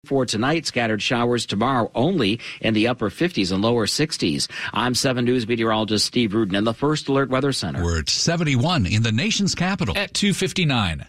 For tonight, scattered showers tomorrow only in the upper 50s and lower 60s. I'm 7 News meteorologist Steve Rudin in the First Alert Weather Center. We're at 71 in the nation's capital. At 2:59.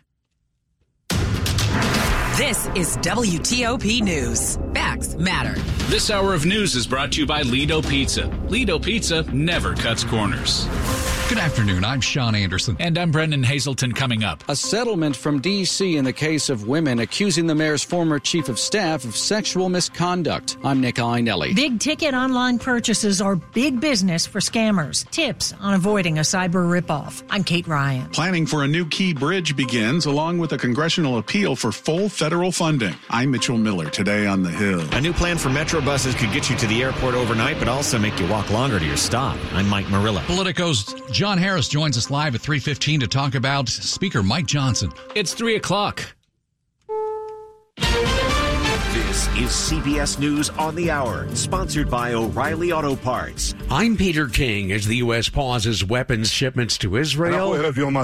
This is WTOP News. Facts matter. This hour of news is brought to you by Lido Pizza. Lido Pizza never cuts corners. Good afternoon. I'm Sean Anderson. And I'm Brendan Hazelton. Coming up. A settlement from D.C. in the case of women accusing the mayor's former chief of staff of sexual misconduct. I'm Nick Einelli. Big ticket online purchases are big business for scammers. Tips on avoiding a cyber ripoff. I'm Kate Ryan. Planning for a new key bridge begins, along with a congressional appeal for full federal funding. I'm Mitchell Miller, today on The Hill. A new plan for Metro buses could get you to the airport overnight, but also make you walk longer to your stop. I'm Mike Marilla. Politico's John Harris joins us live at 3:15 to talk about Speaker Mike Johnson. It's 3 o'clock. This is CBS News on the Hour, sponsored by O'Reilly Auto Parts. I'm Peter King. As the U.S. pauses weapons shipments to Israel,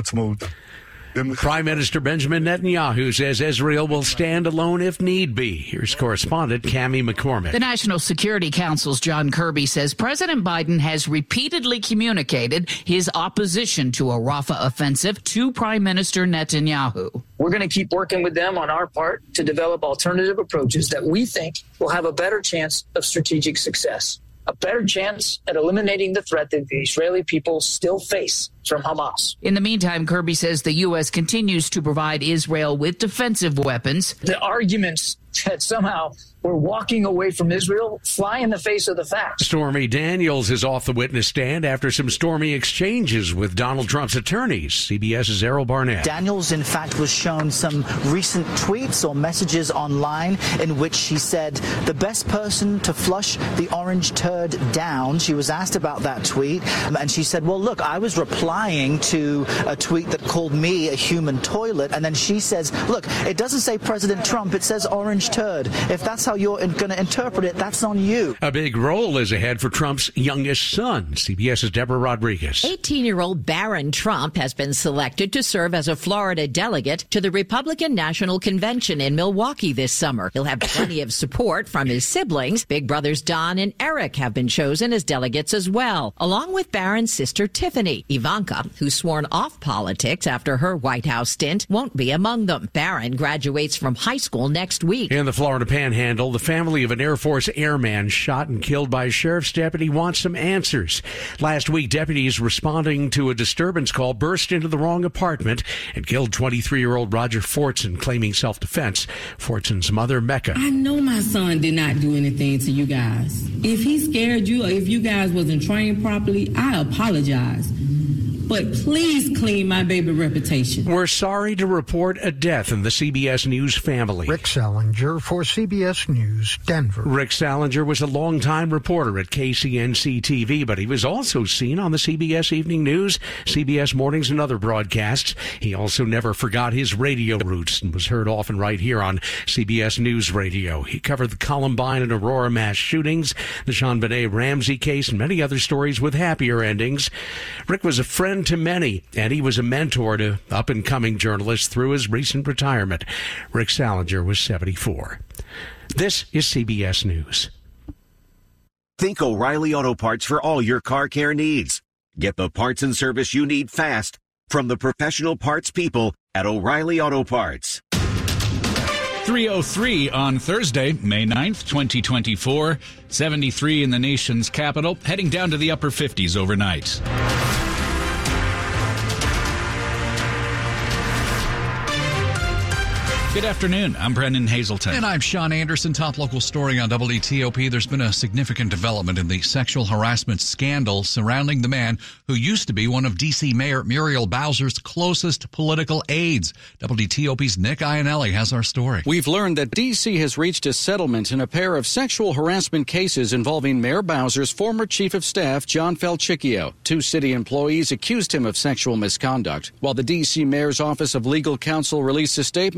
Prime Minister Benjamin Netanyahu says Israel will stand alone if need be. Here's correspondent Cammie McCormick. The National Security Council's John Kirby says President Biden has repeatedly communicated his opposition to a Rafah offensive to Prime Minister Netanyahu. We're going to keep working with them on our part to develop alternative approaches that we think will have a better chance of strategic success, a better chance at eliminating the threat that the Israeli people still face from Hamas. In the meantime, Kirby says the U.S. continues to provide Israel with defensive weapons. The arguments that somehow we're walking away from Israel fly in the face of the facts. Stormy Daniels is off the witness stand after some stormy exchanges with Donald Trump's attorneys. CBS's Errol Barnett. Daniels, in fact, was shown some recent tweets or messages online in which she said the best person to flush the orange turd down. She was asked about that tweet, and she said, well, look, I was replying to a tweet that called me a human toilet, and then she says, look, it doesn't say President Trump, it says orange turd. If that's how you're going to interpret it, that's on you. A big role is ahead for Trump's youngest son. CBS's Deborah Rodriguez. 18-year-old Barron Trump has been selected to serve as a Florida delegate to the Republican National Convention in Milwaukee this summer. He'll have plenty of support from his siblings. Big brothers Don and Eric have been chosen as delegates as well, along with Barron's sister Tiffany. Ivanka, who's sworn off politics after her White House stint, won't be among them. Barron graduates from high school next week. In the Florida Panhandle, the family of an Air Force airman shot and killed by a sheriff's deputy wants some answers. Last week, deputies responding to a disturbance call burst into the wrong apartment and killed 23-year-old Roger Fortson, claiming self-defense. Fortson's mother, Mecca. I know my son did not do anything to you guys. If he scared you or if you guys wasn't trained properly, I apologize. But please clean my baby reputation. We're sorry to report a death in the CBS News family. Rick Salinger for CBS News, Denver. Rick Salinger was a longtime reporter at KCNC-TV, but he was also seen on the CBS Evening News, CBS Mornings, and other broadcasts. He also never forgot his radio roots and was heard often right here on CBS News Radio. He covered the Columbine and Aurora mass shootings, the JonBenet Ramsey case, and many other stories with happier endings. Rick was a friend to many, and he was a mentor to up-and-coming journalists through his recent retirement. Rick Salinger was 74. This is CBS News. Think O'Reilly Auto Parts for all your car care needs. Get the parts and service you need fast from the professional parts people at O'Reilly Auto Parts. 3:03 on Thursday, May 9th, 2024. 73 in the nation's capital, heading down to the upper 50s overnight. Good afternoon. I'm Brendan Hazelton. And I'm Sean Anderson. Top local story on WTOP. There's been a significant development in the sexual harassment scandal surrounding the man who used to be one of D.C. Mayor Muriel Bowser's closest political aides. WTOP's Nick Iannelli has our story. We've learned that D.C. has reached a settlement in a pair of sexual harassment cases involving Mayor Bowser's former chief of staff, John Falchicchio. 2 city employees accused him of sexual misconduct. While the D.C. Mayor's Office of Legal Counsel released a statement to WTOP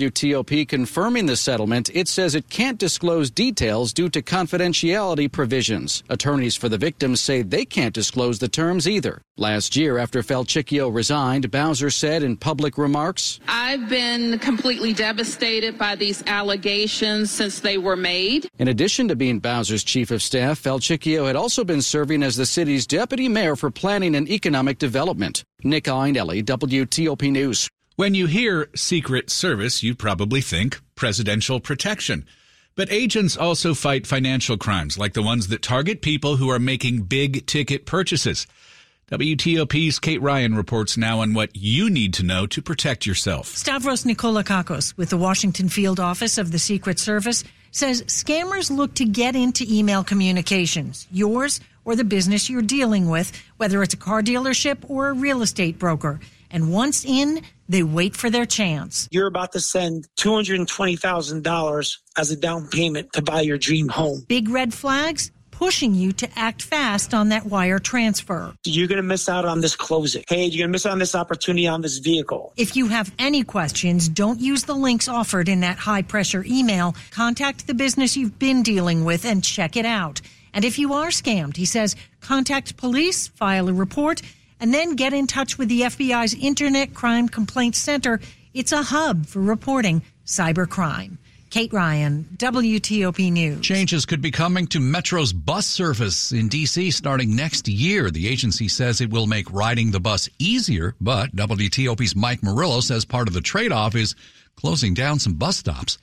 WTOP confirming the settlement. It says it can't disclose details due to confidentiality provisions. Attorneys for the victims say they can't disclose the terms either. Last year, after Falchicchio resigned, Bowser said in public remarks, I've been completely devastated by these allegations since they were made. In addition to being Bowser's chief of staff, Falchicchio had also been serving as the city's deputy mayor for planning and economic development. Nick Einelli, WTOP News. When you hear Secret Service, you probably think presidential protection. But agents also fight financial crimes, like the ones that target people who are making big-ticket purchases. WTOP's Kate Ryan reports now on what you need to know to protect yourself. Stavros Nikolakakos with the Washington field office of the Secret Service says scammers look to get into email communications, yours or the business you're dealing with, whether it's a car dealership or a real estate broker. And once in, they wait for their chance. You're about to send $220,000 as a down payment to buy your dream home. Big red flags pushing you to act fast on that wire transfer. You're going to miss out on this closing. Hey, you're going to miss out on this opportunity on this vehicle. If you have any questions, don't use the links offered in that high-pressure email. Contact the business you've been dealing with and check it out. And if you are scammed, he says, contact police, file a report, and then get in touch with the FBI's Internet Crime Complaint Center. It's a hub for reporting cybercrime. Kate Ryan, WTOP News. Changes could be coming to Metro's bus service in D.C. starting next year. The agency says it will make riding the bus easier, but WTOP's Mike Murillo says part of the trade-off is closing down some bus stops.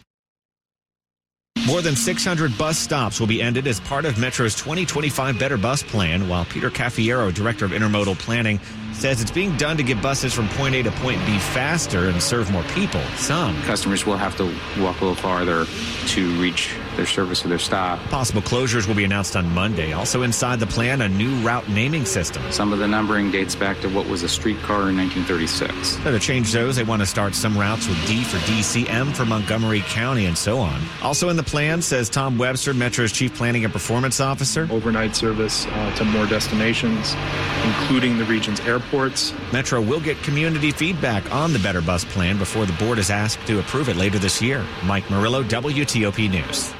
More than 600 bus stops will be ended as part of Metro's 2025 Better Bus Plan, while Peter Caffiero, Director of Intermodal Planning, says it's being done to get buses from point A to point B faster and serve more people. Some customers will have to walk a little farther to reach their service or their stop. Possible closures will be announced on Monday. Also inside the plan, a new route naming system. Some of the numbering dates back to what was a streetcar in 1936. To change those, they want to start some routes with D for DC, M for Montgomery County, and so on. Also in the plan, says Tom Webster, Metro's Chief Planning and Performance Officer. Overnight service to more destinations, including the region's airports. Metro will get community feedback on the Better Bus Plan before the board is asked to approve it later this year. Mike Murillo, WTOP News.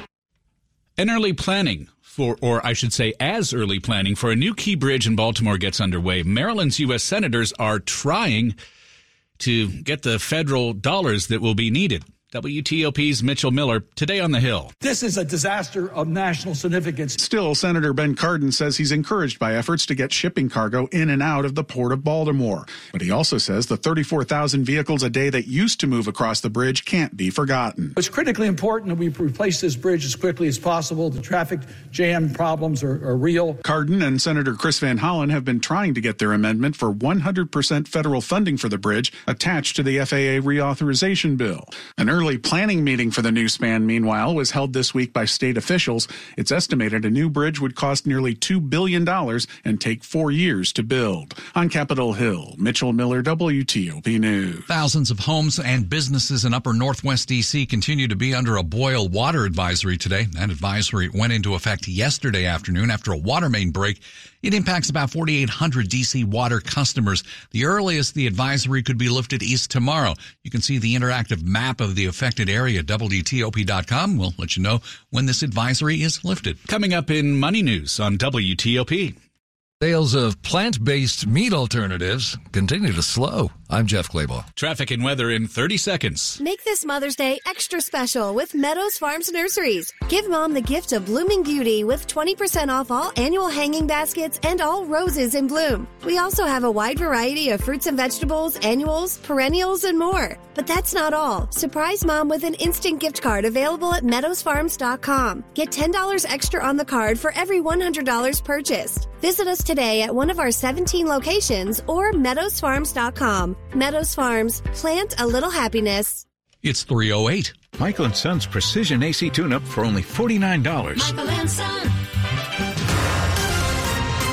An early planning for, or I should say as early planning for a new Key Bridge in Baltimore gets underway. Maryland's U.S. senators are trying to get the federal dollars that will be needed. WTOP's Mitchell Miller, today on the Hill. This is a disaster of national significance. Still, Senator Ben Cardin says he's encouraged by efforts to get shipping cargo in and out of the Port of Baltimore. But he also says the 34,000 vehicles a day that used to move across the bridge can't be forgotten. It's critically important that we replace this bridge as quickly as possible. The traffic jam problems are real. Cardin and Senator Chris Van Hollen have been trying to get their amendment for 100% federal funding for the bridge attached to the FAA reauthorization bill. An early planning meeting for the new span, meanwhile, was held this week by state officials. It's estimated a new bridge would cost nearly $2 billion and take 4 years to build. On Capitol Hill, Mitchell Miller, WTOP News. Thousands of homes and businesses in upper northwest D.C. continue to be under a boil water advisory today. That advisory went into effect yesterday afternoon after a water main break. It impacts about 4,800 D.C. water customers. The earliest the advisory could be lifted is tomorrow. You can see the interactive map of the affected area at WTOP.com. We'll let you know when this advisory is lifted. Coming up in Money News on WTOP. Sales of plant-based meat alternatives continue to slow. I'm Jeff Claybaugh. Traffic and weather in 30 seconds. Make this Mother's Day extra special with Meadows Farms Nurseries. Give Mom the gift of blooming beauty with 20% off all annual hanging baskets and all roses in bloom. We also have a wide variety of fruits and vegetables, annuals, perennials, and more. But that's not all. Surprise Mom with an instant gift card available at meadowsfarms.com. Get $10 extra on the card for every $100 purchased. Visit us today at one of our 17 locations or meadowsfarms.com. Meadows Farms, plant a little happiness. It's 3:08. Michael & Son's Precision AC Tune-Up for only $49. Michael & Son.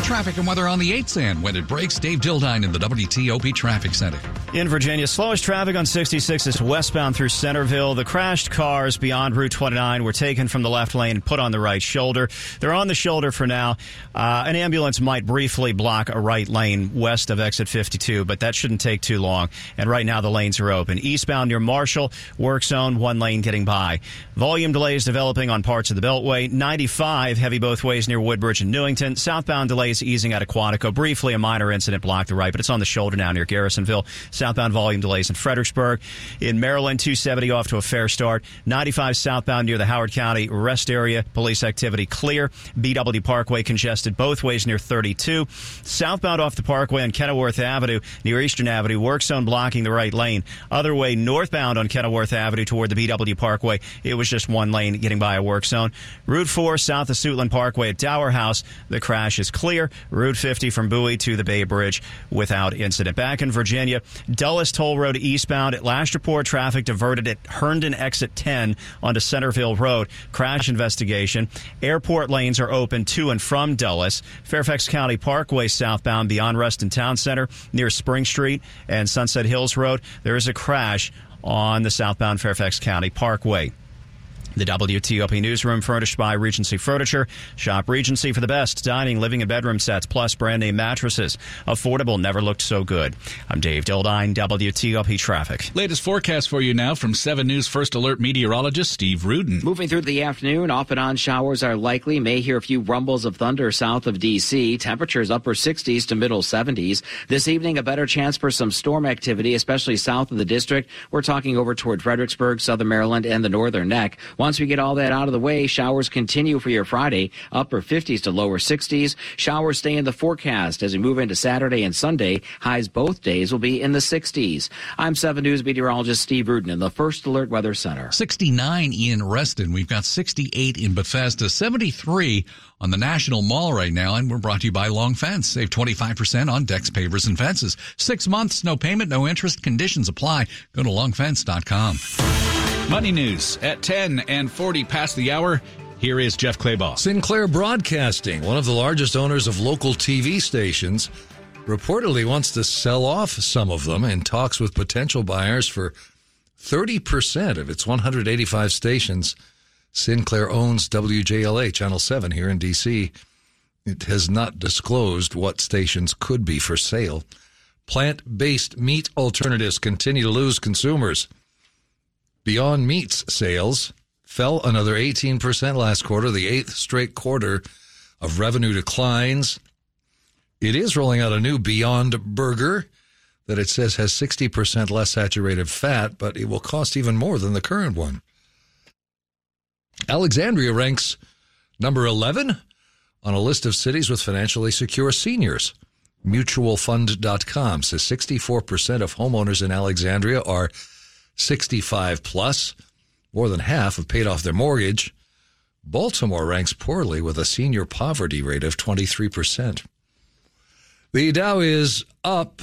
Traffic and weather on the 8s and when it breaks. Dave Dildine in the WTOP Traffic Center. In Virginia, slowest traffic on 66 is westbound through Centerville. The crashed cars beyond Route 29 were taken from the left lane and put on the right shoulder. They're on the shoulder for now. An ambulance might briefly block a right lane west of exit 52, but that shouldn't take too long. And right now the lanes are open. Eastbound near Marshall, work zone, one lane getting by. Volume delays developing on parts of the Beltway. 95 heavy both ways near Woodbridge and Newington. Southbound delays easing at Aquatico. Briefly, a minor incident blocked the right, but it's on the shoulder now near Garrisonville. Southbound volume delays in Fredericksburg. In Maryland, 270 off to a fair start. 95 southbound near the Howard County rest area. Police activity clear. BW Parkway congested both ways near 32. Southbound off the Parkway on Kenilworth Avenue near Eastern Avenue. Work zone blocking the right lane. Other way northbound on Kenilworth Avenue toward the BW Parkway. It was just one lane getting by a work zone. Route 4 south of Suitland Parkway at Dower House. The crash is clear. Route 50 from Bowie to the Bay Bridge without incident. Back in Virginia, Dulles Toll Road eastbound. At last report, traffic diverted at Herndon exit 10 onto Centerville Road. Crash investigation. Airport lanes are open to and from Dulles. Fairfax County Parkway southbound beyond Reston Town Center near Spring Street and Sunset Hills Road. There is a crash on the southbound Fairfax County Parkway. The WTOP Newsroom furnished by Regency Furniture. Shop Regency for the best dining, living, and bedroom sets, plus brand-name mattresses. Affordable, never looked so good. I'm Dave Dildine, WTOP Traffic. Latest forecast for you now from 7 News First Alert meteorologist Steve Rudin. Moving through the afternoon, off and on showers are likely. May hear a few rumbles of thunder south of D.C. Temperatures upper 60s to middle 70s. This evening, a better chance for some storm activity, especially south of the district. We're talking over toward Fredericksburg, southern Maryland, and the northern neck. Once we get all that out of the way, showers continue for your Friday, upper 50s to lower 60s. Showers stay in the forecast as we move into Saturday and Sunday. Highs both days will be in the 60s. I'm 7 News meteorologist Steve Rudin in the First Alert Weather Center. 69 in Reston. We've got 68 in Bethesda, 73 on the National Mall right now, and we're brought to you by Long Fence. Save 25% on decks, pavers, and fences. 6 months, no payment, no interest. Conditions apply. Go to longfence.com. Money news at 10 and 40 past the hour. Here is Jeff Claybaugh. Sinclair Broadcasting, one of the largest owners of local TV stations, reportedly wants to sell off some of them in talks with potential buyers for 30% of its 185 stations. Sinclair owns WJLA, Channel 7 here in D.C. It has not disclosed what stations could be for sale. Plant-based meat alternatives continue to lose consumers. Beyond Meat's sales fell another 18% last quarter, the 8th straight quarter of revenue declines. It is rolling out a new Beyond Burger that it says has 60% less saturated fat, but it will cost even more than the current one. Alexandria ranks number 11 on a list of cities with financially secure seniors. Mutualfund.com says 64% of homeowners in Alexandria are 65 plus. More than half have paid off their mortgage. Baltimore ranks poorly with a senior poverty rate of 23%. The Dow is up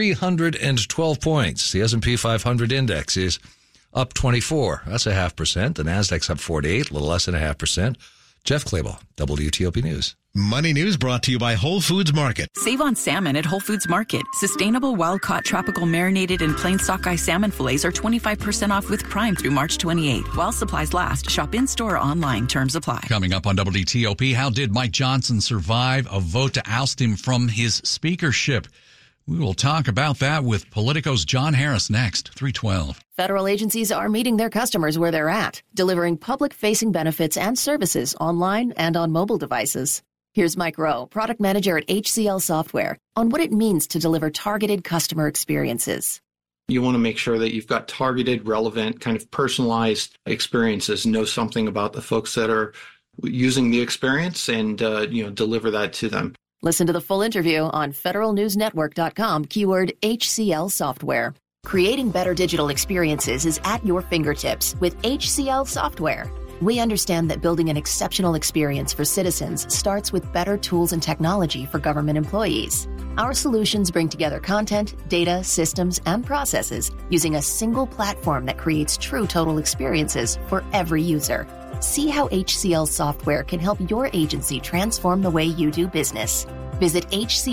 312 points. The S&P 500 index is up 24. That's 0.5%. The Nasdaq's up 48, a little less than 0.5%. Jeff Claybaugh, WTOP News. Money News brought to you by Whole Foods Market. Save on salmon at Whole Foods Market. Sustainable wild-caught tropical marinated and plain sockeye salmon fillets are 25% off with Prime through March 28. While supplies last, shop in-store or online. Terms apply. Coming up on WTOP, how did Mike Johnson survive a vote to oust him from his speakership? We will talk about that with Politico's John Harris next, 3:12. Federal agencies are meeting their customers where they're at, delivering public-facing benefits and services online and on mobile devices. Here's Mike Rowe, product manager at HCL Software, on what it means to deliver targeted customer experiences. You want to make sure that you've got targeted, relevant, kind of personalized experiences, know something about the folks that are using the experience and, deliver that to them. Listen to the full interview on federalnewsnetwork.com, keyword HCL Software. Creating better digital experiences is at your fingertips with HCL Software. We understand that building an exceptional experience for citizens starts with better tools and technology for government employees. Our solutions bring together content, data, systems, and processes using a single platform that creates true total experiences for every user. See how HCL Software can help your agency transform the way you do business. Visit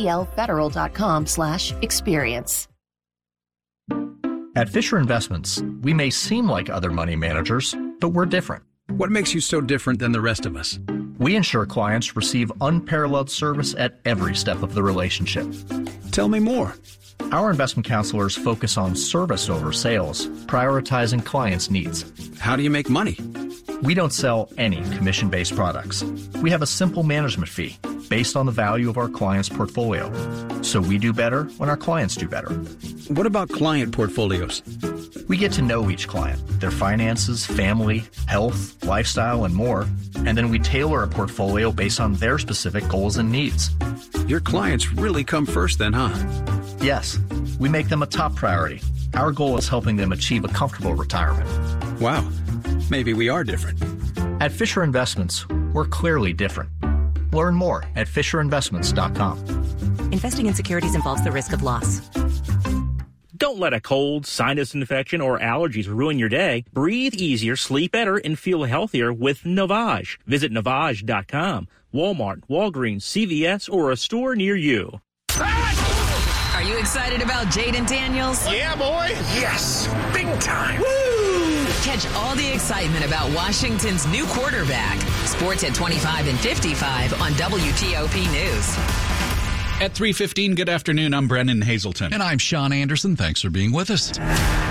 hclfederal.com/experience. At Fisher Investments, we may seem like other money managers, but we're different. What makes you so different than the rest of us? We ensure clients receive unparalleled service at every step of the relationship. Tell me more. Our investment counselors focus on service over sales, prioritizing clients' needs. How do you make money? We don't sell any commission-based products. We have a simple management fee based on the value of our client's portfolio. So we do better when our clients do better. What about client portfolios? We get to know each client, their finances, family, health, lifestyle, and more, and then we tailor a portfolio based on their specific goals and needs. Your clients really come first then, huh? Yes, we make them a top priority. Our goal is helping them achieve a comfortable retirement. Wow, maybe we are different. At Fisher Investments, we're clearly different. Learn more at FisherInvestments.com. Investing in securities involves the risk of loss. Don't let a cold, sinus infection, or allergies ruin your day. Breathe easier, sleep better, and feel healthier with Navage. Visit Navage.com. Walmart, Walgreens, CVS, or a store near you. Are you excited about Jaden Daniels? Yeah, boy. Yes. Big time. Woo! Catch all the excitement about Washington's new quarterback. Sports at 25 and 55 on WTOP News. At 3:15, good afternoon. I'm Brennan Hazelton. And I'm Sean Anderson. Thanks for being with us.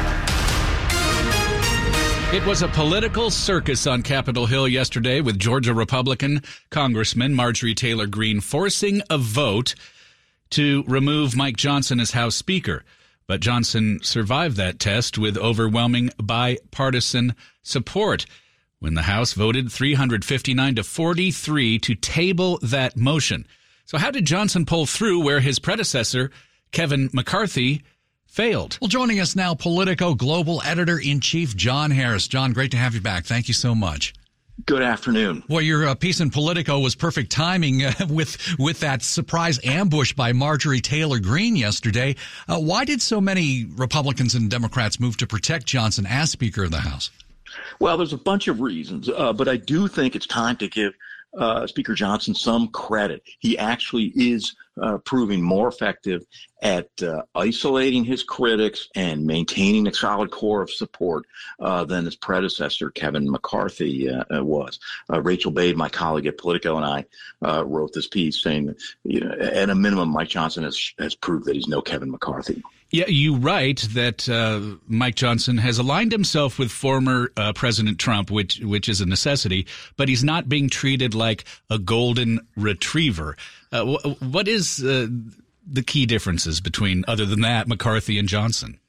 It was a political circus on Capitol Hill yesterday with Georgia Republican Congressman Marjorie Taylor Greene forcing a vote to remove Mike Johnson as House Speaker. But Johnson survived that test with overwhelming bipartisan support when the House voted 359 to 43 to table that motion. So how did Johnson pull through where his predecessor, Kevin McCarthy, failed? Well, joining us now, Politico Global Editor-in-Chief John Harris. John, great to have you back. Thank you so much. Good afternoon. Well, your piece in Politico was perfect timing with that surprise ambush by Marjorie Taylor Greene yesterday. Why did so many Republicans and Democrats move to protect Johnson as Speaker of the House? Well, there's a bunch of reasons, but I do think it's time to give Speaker Johnson some credit. He actually is proving more effective at isolating his critics and maintaining a solid core of support than his predecessor, Kevin McCarthy, was. Rachel Bade, my colleague at Politico, and I wrote this piece saying that, at a minimum, Mike Johnson has proved that he's no Kevin McCarthy. Yeah, you write that Mike Johnson has aligned himself with former President Trump, which is a necessity, but he's not being treated like a golden retriever. What is the key differences between, other than that, McCarthy and Johnson?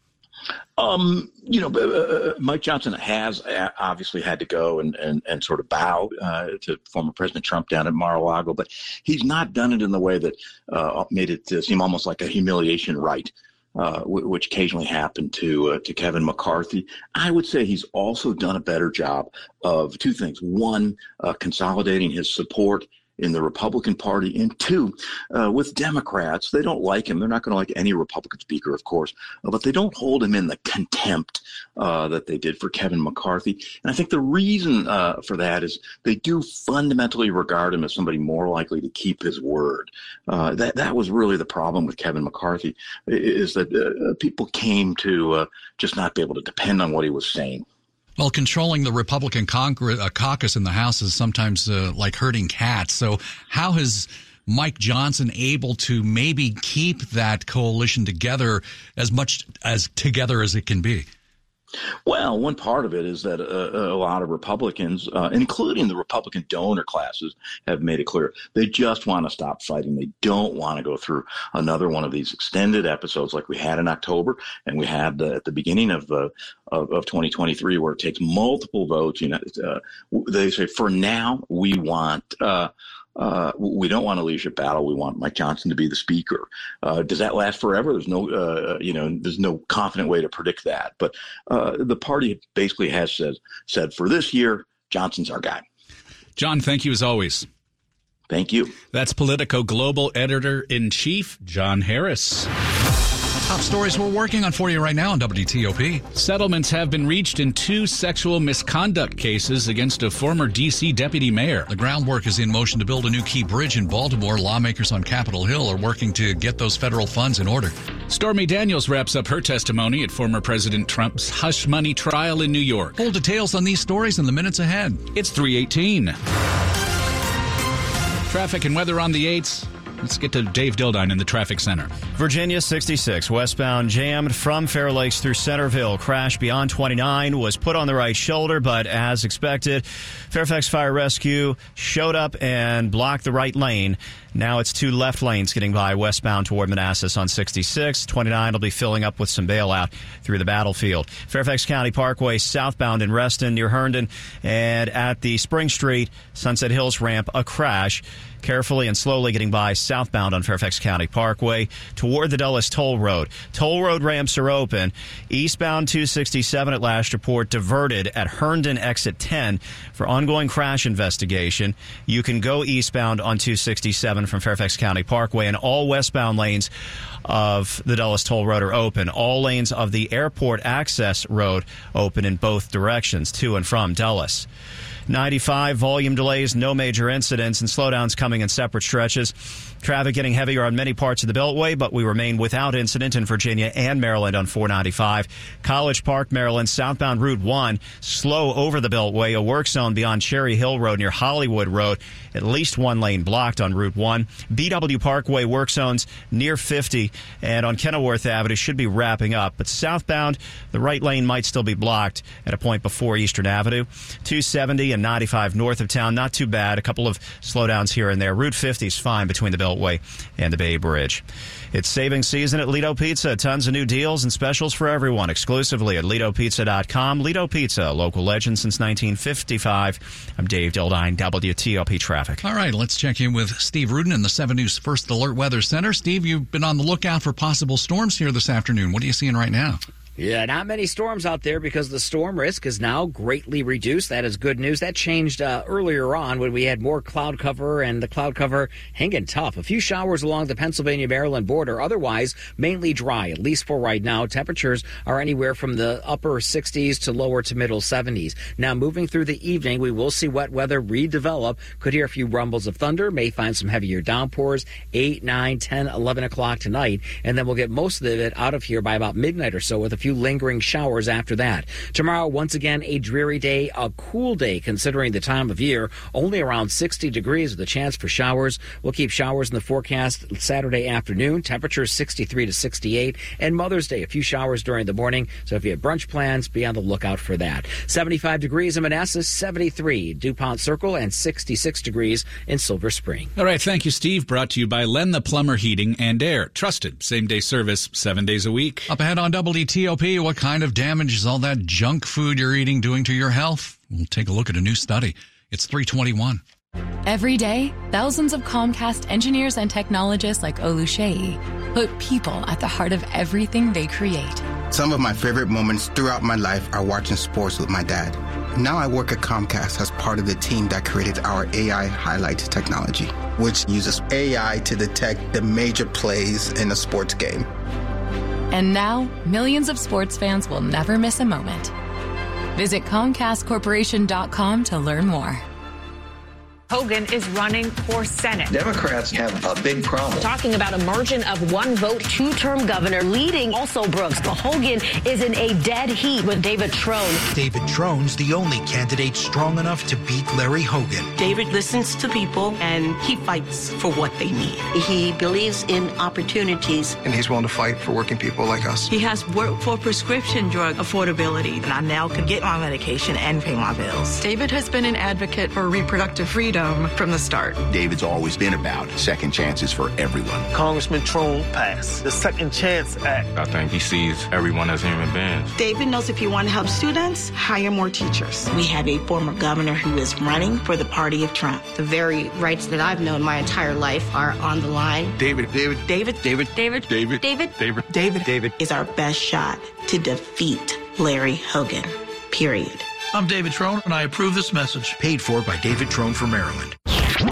Mike Johnson has obviously had to go and sort of bow to former President Trump down at Mar-a-Lago, but he's not done it in the way that made it seem almost like a humiliation rite. Which occasionally happened to Kevin McCarthy. I would say he's also done a better job of two things. One, consolidating his support in the Republican Party, and two, with Democrats. They don't like him. They're not going to like any Republican speaker, of course, but they don't hold him in the contempt that they did for Kevin McCarthy. And I think the reason for that is they do fundamentally regard him as somebody more likely to keep his word. That was really the problem with Kevin McCarthy, is that people came to just not be able to depend on what he was saying. Well, controlling the Republican caucus in the House is sometimes like herding cats. So how has Mike Johnson able to maybe keep that coalition together as much as together as it can be? Well, one part of it is that a lot of Republicans, including the Republican donor classes, have made it clear they just want to stop fighting. They don't want to go through another one of these extended episodes like we had in October and we had at the beginning of 2023, where it takes multiple votes. They say for now we want. We don't want a leadership battle. We want Mike Johnson to be the speaker. Does that last forever? There's no, there's no confident way to predict that. But the party basically has said for this year, Johnson's our guy. John, thank you as always. Thank you. That's Politico Global Editor-in-Chief John Harris. Top stories we're working on for you right now on WTOP. Settlements have been reached in 2 sexual misconduct cases against a former D.C. deputy mayor. The groundwork is in motion to build a new key bridge in Baltimore. Lawmakers on Capitol Hill are working to get those federal funds in order. Stormy Daniels wraps up her testimony at former President Trump's hush money trial in New York. Full details on these stories in the minutes ahead. It's 3:18. Traffic and weather on the 8s. Let's get to Dave Dildine in the traffic center. Virginia 66 westbound jammed from Fair Lakes through Centerville. Crash beyond 29 was put on the right shoulder, but as expected, Fairfax Fire Rescue showed up and blocked the right lane. Now it's 2 left lanes getting by westbound toward Manassas on 66. 29 will be filling up with some bailout through the battlefield. Fairfax County Parkway southbound in Reston near Herndon, and at the Spring Street Sunset Hills ramp, a crash. Carefully and slowly getting by southbound on Fairfax County Parkway toward the Dulles Toll Road. Toll road ramps are open. Eastbound 267 at last report diverted at Herndon exit 10 for ongoing crash investigation. You can go eastbound on 267 from Fairfax County Parkway, and all westbound lanes of the Dulles Toll Road are open. All lanes of the airport access road open in both directions to and from Dulles. 95, volume delays, no major incidents, and slowdowns coming in separate stretches. Traffic getting heavier on many parts of the Beltway, but we remain without incident in Virginia and Maryland on 495. College Park, Maryland, southbound Route 1, slow over the Beltway. A work zone beyond Cherry Hill Road near Hollywood Road. At least 1 lane blocked on Route 1. BW Parkway work zones near 50, and on Kenilworth Avenue should be wrapping up. But southbound, the right lane might still be blocked at a point before Eastern Avenue. 270 and 95 north of town, not too bad. A couple of slowdowns here and there. Route 50 is fine between the Beltway and the Bay Bridge. It's savings season at Lido Pizza. Tons of new deals and specials for everyone, exclusively at LidoPizza.com. Lido Pizza, local legend since 1955. I'm Dave Dildine, WTOP Traffic. All right, let's check in with Steve Rudin in the 7 News First Alert Weather Center. Steve, you've been on the lookout for possible storms here this afternoon. What are you seeing right now? Yeah, not many storms out there because the storm risk is now greatly reduced. That is good news. That changed earlier on when we had more cloud cover, and the cloud cover hanging tough. A few showers along the Pennsylvania-Maryland border, otherwise mainly dry, at least for right now. Temperatures are anywhere from the upper 60s to lower to middle 70s. Now, moving through the evening, we will see wet weather redevelop. Could hear a few rumbles of thunder, may find some heavier downpours 8, 9, 10, 11 o'clock tonight, and then we'll get most of it out of here by about midnight or so with a few lingering showers after that. Tomorrow, once again, a dreary day, a cool day considering the time of year, only around 60 degrees with a chance for showers. We'll keep showers in the forecast Saturday afternoon, temperatures 63 to 68, and Mother's Day, a few showers during the morning. So if you have brunch plans, be on the lookout for that. 75 degrees in Manassas, 73 DuPont Circle, and 66 degrees in Silver Spring. All right, thank you, Steve. Brought to you by Len the Plumber Heating and Air. Trusted same-day service 7 days a week. Up ahead on WTOP, what kind of damage is all that junk food you're eating doing to your health? We'll take a look at a new study. It's 3:21. Every day, thousands of Comcast engineers and technologists like Oluseyi put people at the heart of everything they create. Some of my favorite moments throughout my life are watching sports with my dad. Now I work at Comcast as part of the team that created our AI highlight technology, which uses AI to detect the major plays in a sports game. And now, millions of sports fans will never miss a moment. Visit ComcastCorporation.com to learn more. Hogan is running for Senate. Democrats have a big problem. Talking about a margin of 1 vote, 2-term governor leading also Brooks. But Hogan is in a dead heat with David Trone. David Trone's the only candidate strong enough to beat Larry Hogan. David listens to people and he fights for what they need. He believes in opportunities. And he's willing to fight for working people like us. He has worked for prescription drug affordability. And I now can get my medication and pay my bills. David has been an advocate for reproductive freedom from the start. David's always been about second chances for everyone. Congressman Trone passed the Second Chance Act. I think he sees everyone as human beings. David knows if you want to help students, hire more teachers. We have a former governor who is running for the party of Trump. The very rights that I've known my entire life are on the line. David is our best shot to defeat Larry Hogan, period. I'm David Trone, and I approve this message. Paid for by David Trone for Maryland.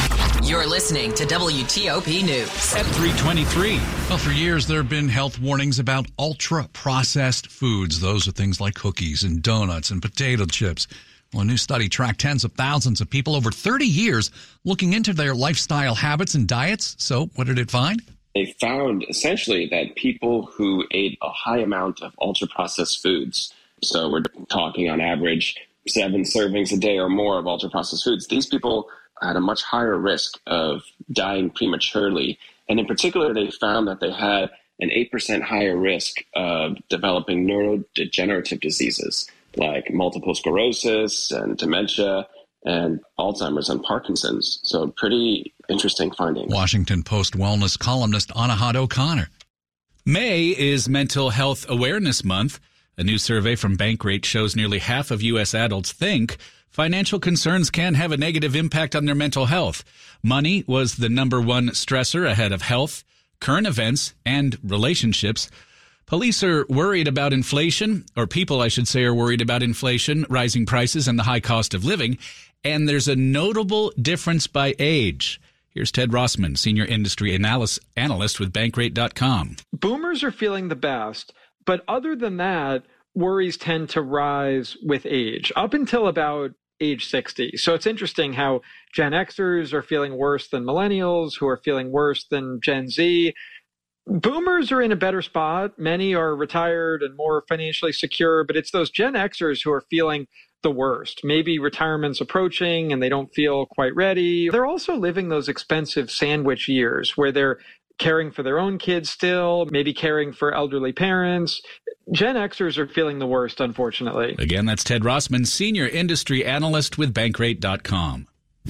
You're listening to WTOP News. At 3:23. Well, for years, there have been health warnings about ultra-processed foods. Those are things like cookies and donuts and potato chips. Well, a new study tracked tens of thousands of people over 30 years looking into their lifestyle habits and diets. So what did it find? They found essentially that people who ate a high amount of ultra-processed foods, so we're talking on average 7 servings a day or more of ultra-processed foods, these people had a much higher risk of dying prematurely. And in particular, they found that they had an 8% higher risk of developing neurodegenerative diseases like multiple sclerosis and dementia and Alzheimer's and Parkinson's. So pretty interesting finding. Washington Post wellness columnist Anahad O'Connor. May is Mental Health Awareness Month. A new survey from Bankrate shows nearly half of U.S. adults think financial concerns can have a negative impact on their mental health. Money was the number one stressor ahead of health, current events, and relationships. Police are worried about inflation, or people, I should say, are worried about inflation, rising prices, and the high cost of living. And there's a notable difference by age. Here's Ted Rossman, senior industry analyst with Bankrate.com. Boomers are feeling the best, but other than that, worries tend to rise with age, up until about age 60. So it's interesting how Gen Xers are feeling worse than millennials, who are feeling worse than Gen Z. Boomers are in a better spot. Many are retired and more financially secure, but it's those Gen Xers who are feeling the worst. Maybe retirement's approaching and they don't feel quite ready. They're also living those expensive sandwich years where they're caring for their own kids still, maybe caring for elderly parents. Gen Xers are feeling the worst, unfortunately. Again, that's Ted Rossman, senior industry analyst with Bankrate.com.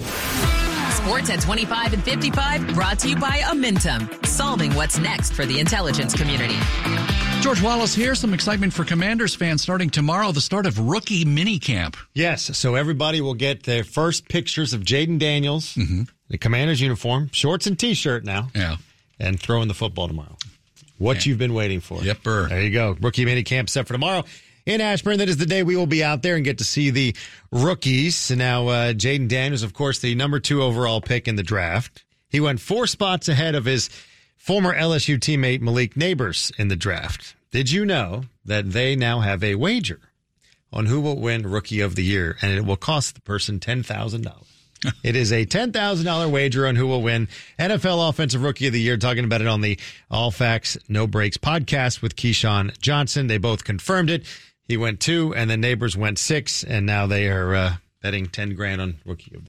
Sports at 25 and 55, brought to you by Amentum, solving what's next for the intelligence community. George Wallace here. Some excitement for Commanders fans starting tomorrow, the start of rookie minicamp. Yes, so everybody will get their first pictures of Jaden Daniels, the Commanders uniform, shorts and T-shirt now, and throwing the football tomorrow. What you've been waiting for. Yep, Burr. There you go. Rookie minicamp set for tomorrow in Ashburn. That is the day we will be out there and get to see the rookies. Now, Jaden Daniels, of course, the number 2 overall pick in the draft. He went 4 spots ahead of his former LSU teammate Malik Neighbors in the draft. Did you know that they now have a wager on who will win Rookie of the Year, and it will cost the person $10,000? It is a $10,000 wager on who will win NFL Offensive Rookie of the Year. Talking about it on the All Facts, No Breaks podcast with Keyshawn Johnson. They both confirmed it. He went 2, and then Neighbors went 6, and now they are betting $10,000 on Rookie of